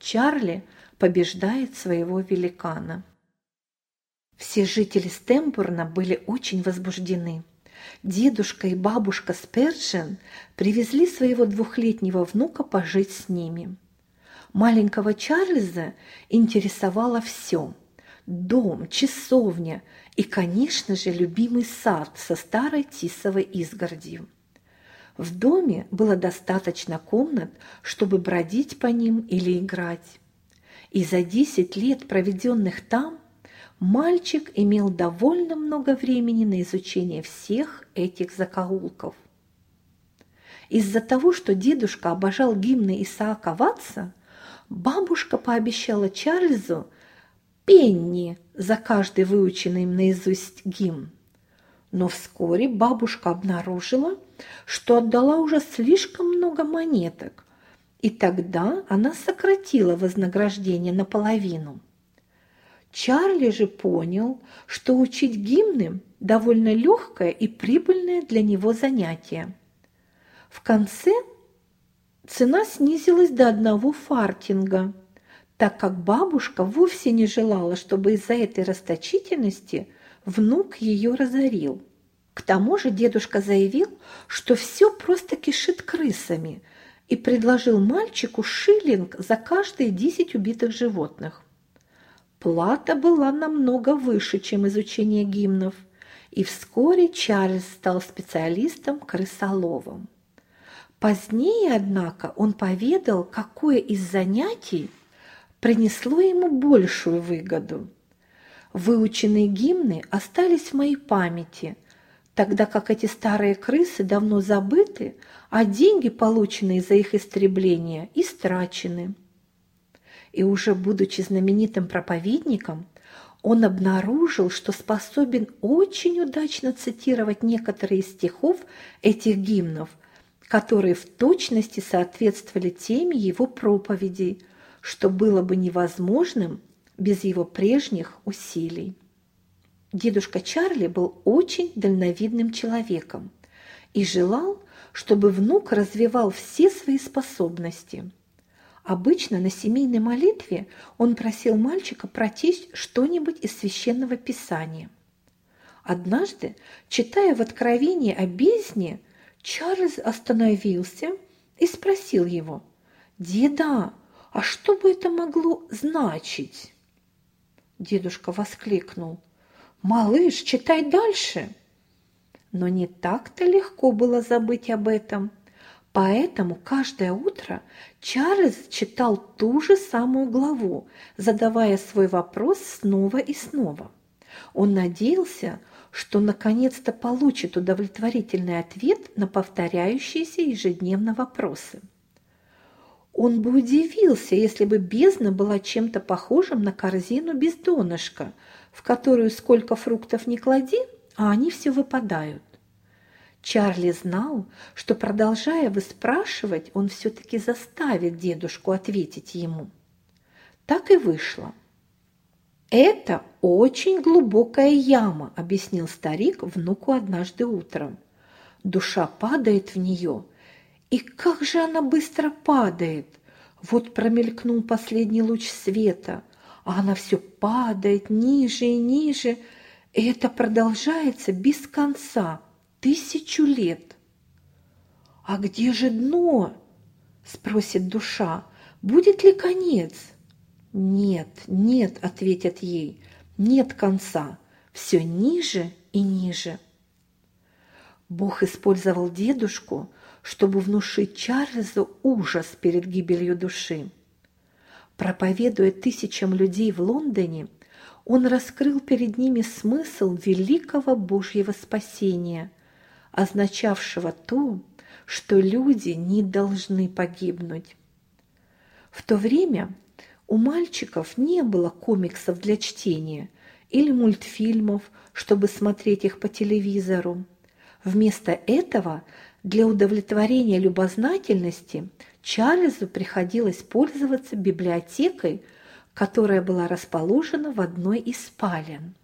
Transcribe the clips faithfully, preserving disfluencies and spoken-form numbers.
Чарли побеждает своего великана. Все жители Стэмбурна были очень возбуждены. Дедушка и бабушка Сперджен привезли своего двухлетнего внука пожить с ними. Маленького Чарльза интересовало все – дом, часовня и, конечно же, любимый сад со старой тисовой изгородью. В доме было достаточно комнат, чтобы бродить по ним или играть. И за десять лет, проведенных там, мальчик имел довольно много времени на изучение всех этих закоулков. Из-за того, что дедушка обожал гимны Исаака Ватса, бабушка пообещала Чарльзу пенни за каждый выученный им наизусть гимн. Но вскоре бабушка обнаружила, что отдала уже слишком много монеток, и тогда она сократила вознаграждение наполовину. Чарли же понял, что учить гимны – довольно легкое и прибыльное для него занятие. В конце цена снизилась до одного фартинга, так как бабушка вовсе не желала, чтобы из-за этой расточительности внук ее разорил. К тому же дедушка заявил, что все просто кишит крысами, и предложил мальчику шиллинг за каждые десять убитых животных. Плата была намного выше, чем изучение гимнов, и вскоре Чарльз стал специалистом-крысоловом. Позднее, однако, он поведал, какое из занятий принесло ему большую выгоду. Выученные гимны остались в моей памяти, тогда как эти старые крысы давно забыты, а деньги, полученные за их истребление, истрачены. И уже будучи знаменитым проповедником, он обнаружил, что способен очень удачно цитировать некоторые из стихов этих гимнов, которые в точности соответствовали теме его проповедей, что было бы невозможным без его прежних усилий. Дедушка Чарли был очень дальновидным человеком и желал, чтобы внук развивал все свои способности. Обычно на семейной молитве он просил мальчика прочесть что-нибудь из Священного Писания. Однажды, читая в Откровении о бездне, Чарльз остановился и спросил его: «Деда, а что бы это могло значить?» Дедушка воскликнул: «Малыш, читай дальше!» Но не так-то легко было забыть об этом. Поэтому каждое утро Чарльз читал ту же самую главу, задавая свой вопрос снова и снова. Он надеялся, что наконец-то получит удовлетворительный ответ на повторяющиеся ежедневно вопросы. Он бы удивился, если бы бездна была чем-то похожим на корзину без донышка, в которую сколько фруктов ни клади, а они все выпадают. Чарли знал, что, продолжая выспрашивать, он все-таки заставит дедушку ответить ему. Так и вышло. «Это очень глубокая яма», — объяснил старик внуку однажды утром. «Душа падает в нее, и как же она быстро падает! Вот промелькнул последний луч света, а она все падает ниже и ниже, и это продолжается без конца, тысячу лет». «А где же дно?» — спросит душа. «Будет ли конец?» «Нет, нет», — ответят ей, — «нет конца, все ниже и ниже». Бог использовал дедушку, чтобы внушить Чарльзу ужас перед гибелью души. Проповедуя тысячам людей в Лондоне, он раскрыл перед ними смысл великого Божьего спасения, означавшего то, что люди не должны погибнуть. В то время у мальчиков не было комиксов для чтения или мультфильмов, чтобы смотреть их по телевизору. Вместо этого для удовлетворения любознательности Чарльзу приходилось пользоваться библиотекой, которая была расположена в одной из спален.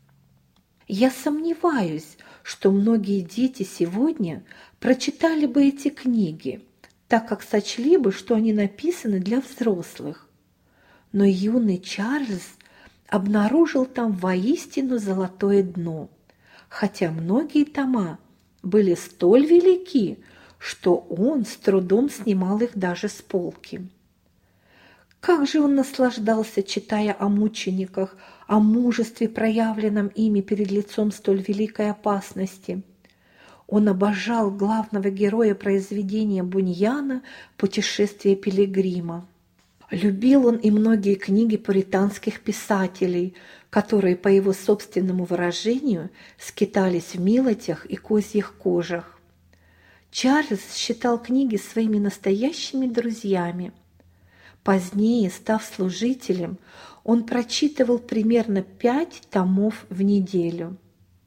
Я сомневаюсь, что многие дети сегодня прочитали бы эти книги, так как сочли бы, что они написаны для взрослых. но юный Чарльз обнаружил там воистину золотое дно, хотя многие тома были столь велики, что он с трудом снимал их даже с полки. Как же он наслаждался, читая о мучениках, о мужестве, проявленном ими перед лицом столь великой опасности. Он обожал главного героя произведения Буньяна «Путешествие пилигрима». Любил он и многие книги пуританских писателей, которые, по его собственному выражению, скитались в милотях и козьих кожах. Чарльз считал книги своими настоящими друзьями. Позднее, став служителем, он прочитывал примерно пять томов в неделю.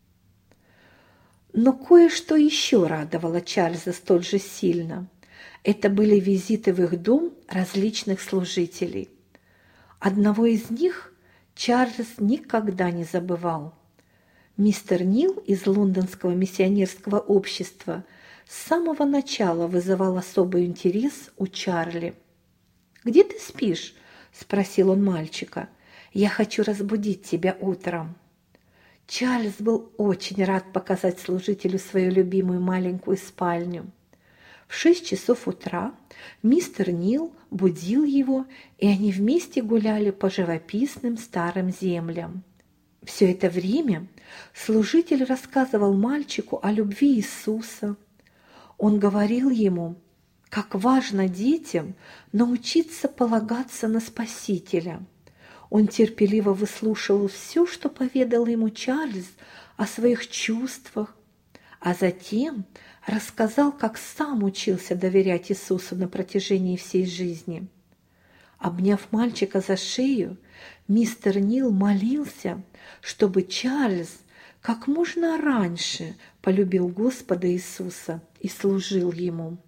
Но кое-что еще радовало Чарльза столь же сильно. Это были визиты в их дом различных служителей. Одного из них Чарльз никогда не забывал. Мистер Нил из лондонского миссионерского общества с самого начала вызывал особый интерес у Чарли. «Где ты спишь?» – спросил он мальчика. «Я хочу разбудить тебя утром». Чарльз был очень рад показать служителю свою любимую маленькую спальню. В шесть часов утра мистер Нил будил его, и они вместе гуляли по живописным старым землям. Все это время служитель рассказывал мальчику о любви Иисуса. Он говорил ему, как важно детям научиться полагаться на Спасителя. Он терпеливо выслушивал все, что поведал ему Чарльз о своих чувствах, а затем рассказал, как сам учился доверять Иисусу на протяжении всей жизни. Обняв мальчика за шею, мистер Нил молился, чтобы Чарльз как можно раньше полюбил Господа Иисуса и служил Ему.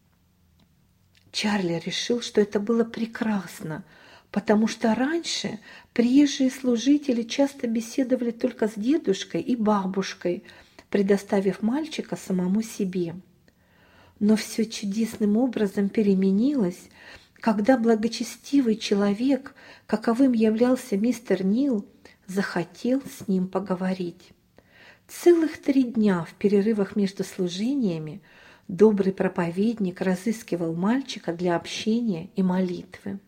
Чарли решил, что это было прекрасно, потому что раньше приезжие служители часто беседовали только с дедушкой и бабушкой, предоставив мальчика самому себе. Но все чудесным образом переменилось, когда благочестивый человек, каковым являлся мистер Нил, захотел с ним поговорить. Целых три дня в перерывах между служениями добрый проповедник разыскивал мальчика для общения и молитвы.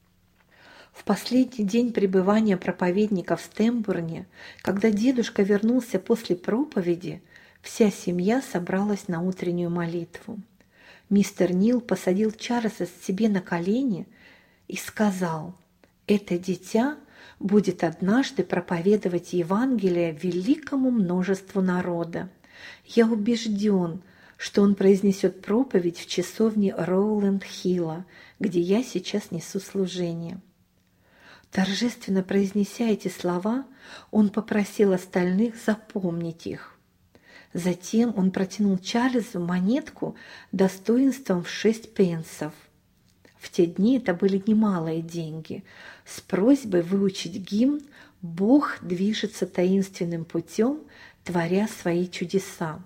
В последний день пребывания проповедника в Стэмбурне, когда дедушка вернулся после проповеди, вся семья собралась на утреннюю молитву. Мистер Нил посадил Чарльза себе на колени и сказал: «Это дитя будет однажды проповедовать Евангелие великому множеству народа. Я убежден, что он произнесет проповедь в часовне Роуленд-Хилла, где я сейчас несу служение». Торжественно произнеся эти слова, он попросил остальных запомнить их. Затем он протянул Чарльзу монетку достоинством в шесть пенсов. В те дни это были немалые деньги, с просьбой выучить гимн «Бог движется таинственным путем, творя свои чудеса».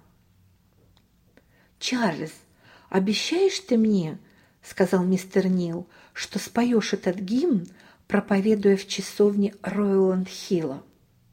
«Чарльз, обещаешь ты мне, — сказал мистер Нил, — что споешь этот гимн, проповедуя в часовне Роуленд-Хилла?»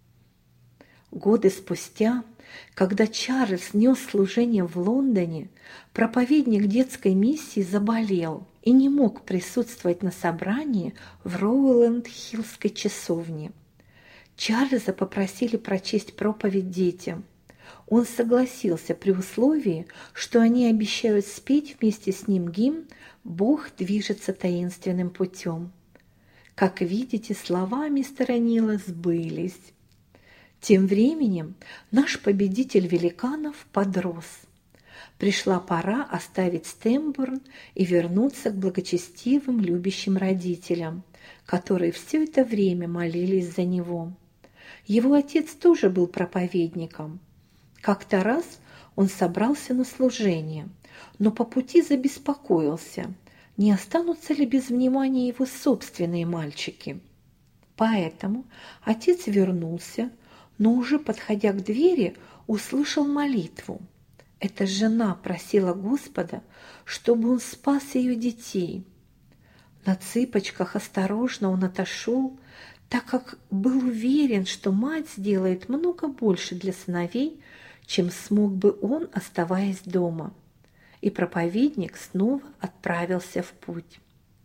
Годы спустя, когда Чарльз нес служение в Лондоне, проповедник детской миссии заболел и не мог присутствовать на собрании в Роуленд-Хиллской часовне. Чарльза попросили прочесть проповедь детям. Он согласился при условии, что они обещают спеть вместе с ним гимн «Бог движется таинственным путем». Как видите, слова мистера Нила сбылись. Тем временем наш победитель великанов подрос. Пришла пора оставить Стэмбурн и вернуться к благочестивым, любящим родителям, которые все это время молились за него. Его отец тоже был проповедником. Как-то раз он собрался на служение, но по пути забеспокоился, не останутся ли без внимания его собственные мальчики. Поэтому отец вернулся, но уже подходя к двери, услышал молитву. Эта жена просила Господа, чтобы он спас ее детей. На цыпочках осторожно он отошел, так как был уверен, что мать сделает много больше для сыновей, чем смог бы он, оставаясь дома. И проповедник снова отправился в путь.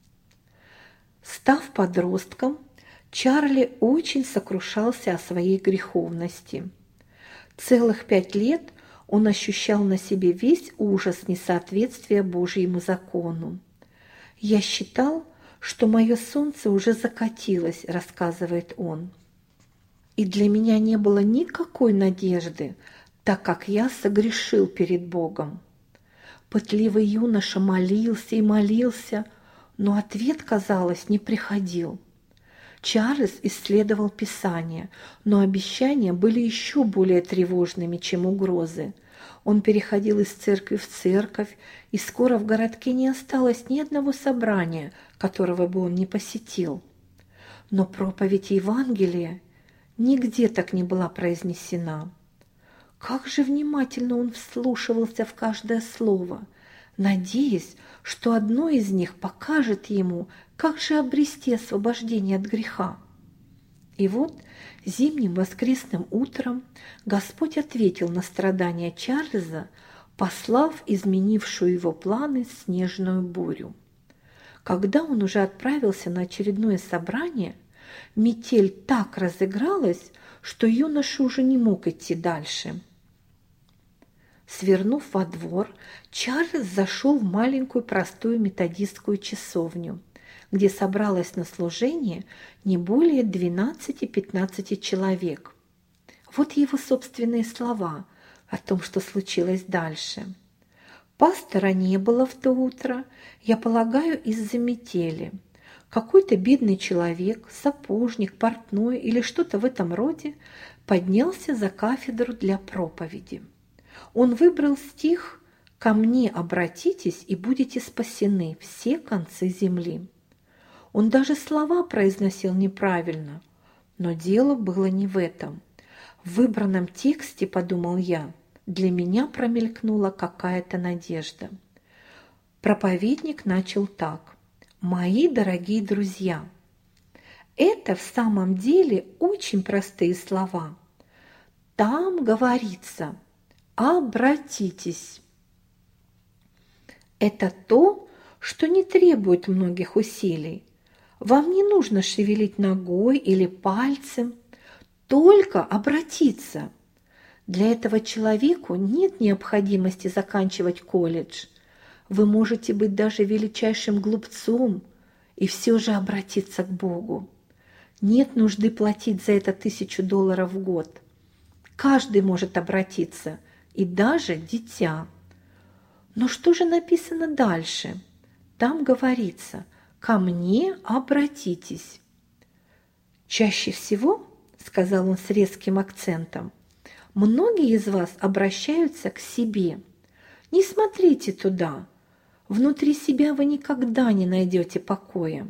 Став подростком, Чарли очень сокрушался о своей греховности. Целых пять лет он ощущал на себе весь ужас несоответствия Божьему закону. «Я считал, что мое солнце уже закатилось», – рассказывает он. «И для меня не было никакой надежды, так как я согрешил перед Богом. Пытливый юноша молился и молился, но ответ, казалось, не приходил. Чарльз исследовал Писание, но обещания были еще более тревожными, чем угрозы. Он переходил из церкви в церковь, и скоро в городке не осталось ни одного собрания, которого бы он не посетил. Но проповедь Евангелия нигде так не была произнесена. Как же внимательно он вслушивался в каждое слово, надеясь, что одно из них покажет ему, как же обрести освобождение от греха. И вот зимним воскресным утром Господь ответил на страдания Чарльза, послав изменившую его планы снежную бурю. Когда он уже отправился на очередное собрание, метель так разыгралась, что юноша уже не мог идти дальше. Свернув во двор, Чарльз зашел в маленькую простую методистскую часовню, где собралось на служение не более двенадцати-пятнадцати человек. Вот его собственные слова о том, что случилось дальше. «Пастора не было в то утро, я полагаю, из-за метели. Какой-то бедный человек, сапожник, портной или что-то в этом роде поднялся за кафедру для проповеди. Он выбрал стих «Ко мне обратитесь, и будете спасены все концы земли». Он даже слова произносил неправильно, но дело было не в этом. В выбранном тексте, подумал я, для меня промелькнула какая-то надежда. Проповедник начал так: «Мои дорогие друзья, это в самом деле очень простые слова. Там говорится: обратитесь. Это то, что не требует многих усилий. Вам не нужно шевелить ногой или пальцем, только обратиться. Для этого человеку нет необходимости заканчивать колледж. Вы можете быть даже величайшим глупцом и все же обратиться к Богу. Нет нужды платить за это тысячу долларов в год. Каждый может обратиться, и даже дитя. Но что же написано дальше? Там говорится: «Ко мне обратитесь». Чаще всего, сказал он с резким акцентом, многие из вас обращаются к себе. Не смотрите туда. Внутри себя вы никогда не найдете покоя.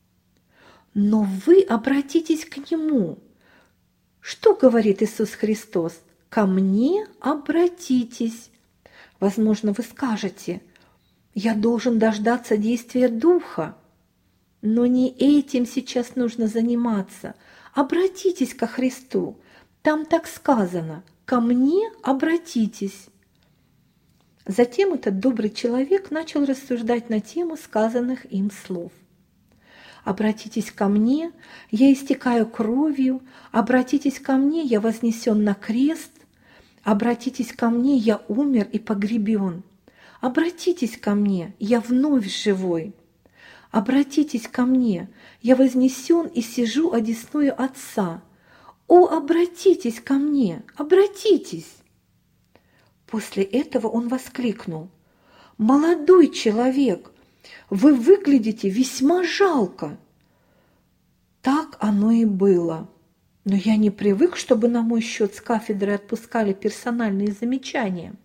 Но вы обратитесь к Нему. Что говорит Иисус Христос? «Ко мне обратитесь». Возможно, вы скажете: «Я должен дождаться действия Духа». Но не этим сейчас нужно заниматься. Обратитесь ко Христу. Там так сказано: «Ко мне обратитесь». Затем этот добрый человек начал рассуждать на тему сказанных им слов. «Обратитесь ко мне, я истекаю кровью, обратитесь ко мне, я вознесен на крест, обратитесь ко мне, я умер и погребен, обратитесь ко мне, я вновь живой, обратитесь ко мне, я вознесен и сижу одесную Отца. О, обратитесь ко мне, обратитесь!» После этого он воскликнул: «Молодой человек, вы выглядите весьма жалко». Так оно и было. Но я не привык, чтобы на мой счет с кафедры отпускали персональные замечания.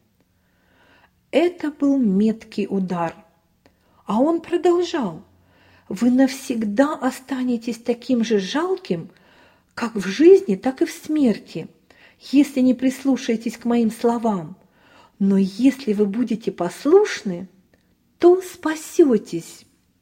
Это был меткий удар. А он продолжал: «Вы навсегда останетесь таким же жалким, как в жизни, так и в смерти, если не прислушаетесь к моим словам. Но если вы будете послушны, то спасетесь».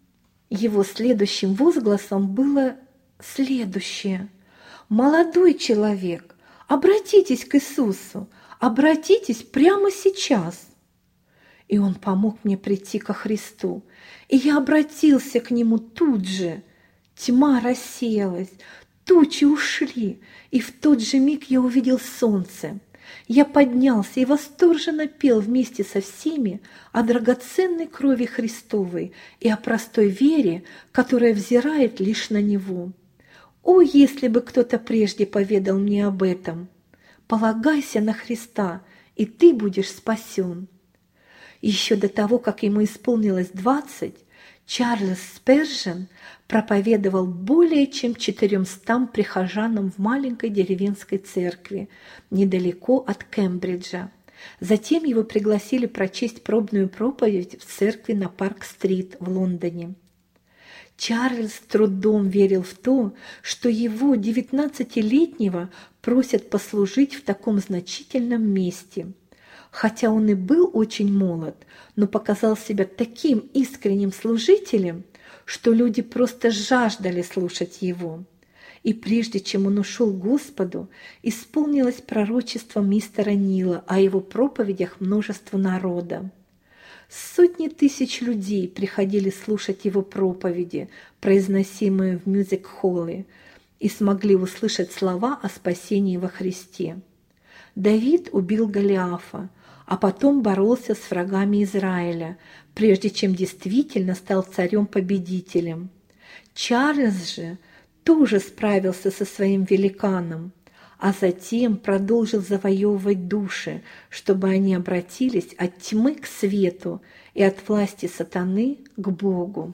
Его следующим возгласом было следующее: «Молодой человек, обратитесь к Иисусу, обратитесь прямо сейчас». И он помог мне прийти ко Христу, и я обратился к Нему тут же. Тьма рассеялась, тучи ушли, и в тот же миг я увидел солнце. Я поднялся и восторженно пел вместе со всеми о драгоценной крови Христовой и о простой вере, которая взирает лишь на Него. О, если бы кто-то прежде поведал мне об этом! Полагайся на Христа, и ты будешь спасен. Еще до того, как ему исполнилось двадцать, Чарльз Спержен проповедовал более чем четырёмстам прихожанам в маленькой деревенской церкви недалеко от Кембриджа. Затем его пригласили прочесть пробную проповедь в церкви на Парк-стрит в Лондоне. Чарльз с трудом верил в то, что его девятнадцатилетнего просят послужить в таком значительном месте. Хотя он и был очень молод, но показал себя таким искренним служителем, что люди просто жаждали слушать его. И прежде чем он ушел к Господу, исполнилось пророчество мистера Нила о его проповедях множеству народа. Сотни тысяч людей приходили слушать его проповеди, произносимые в мюзик-холле, и смогли услышать слова о спасении во Христе. Давид убил Голиафа, а потом боролся с врагами Израиля, прежде чем действительно стал царем-победителем. Чарльз же тоже справился со своим великаном, а затем продолжил завоевывать души, чтобы они обратились от тьмы к свету и от власти сатаны к Богу.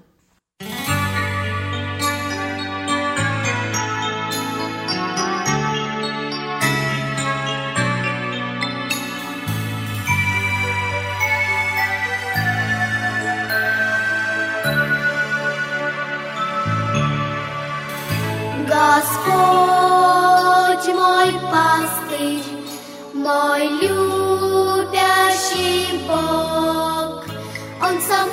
Господь мой пастырь, мой любящий Бог, Он со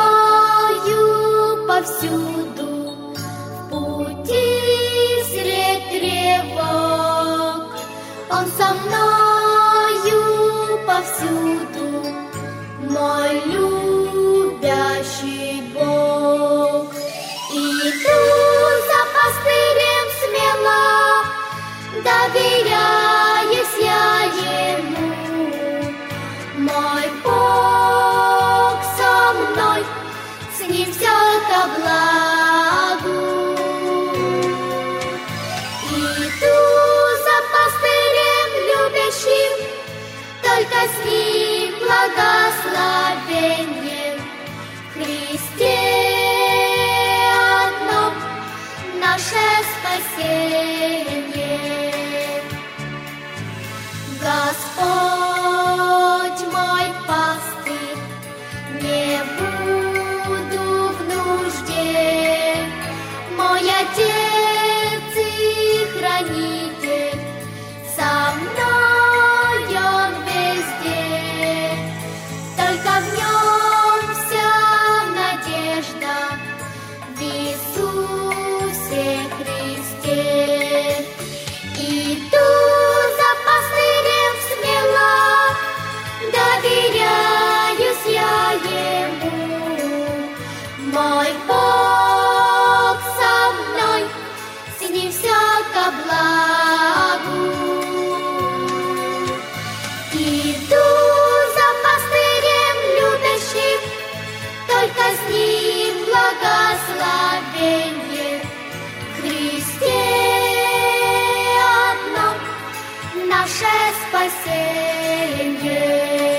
мною повсюду, в пути средь тревог. Он со мною повсюду, мой любящий Бог. Иду за пастырем смело, доверяюсь я Ему. Мой Бог со мной, с Ним все ко благу. Иду за пастырем любящим, только с Ним благословенье в Христе одном наше спасение. Господь мой пастырь, не буду в нужде, мой Отец и Хранитель, со мной Он везде, только в Нем вся надежда, в Иисусе Христе. Иду за пастырем смело, доверяюсь я Ему. Мой Бог со мной, с Ним все ко благу. Иду за пастырем любящим, только с Ним благословенье в Христе одном наше спасение.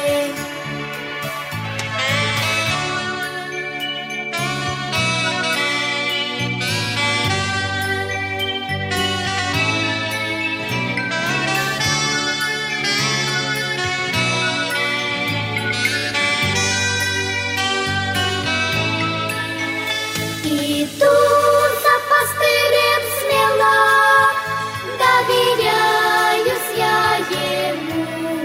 Иду за пастырем смело, доверяюсь я Ему.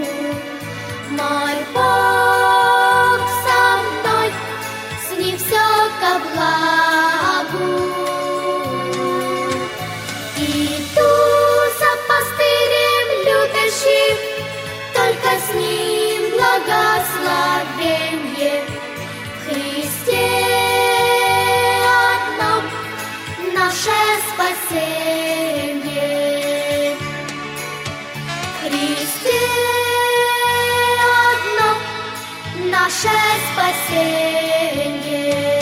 спасение. Христе одно наше спасение.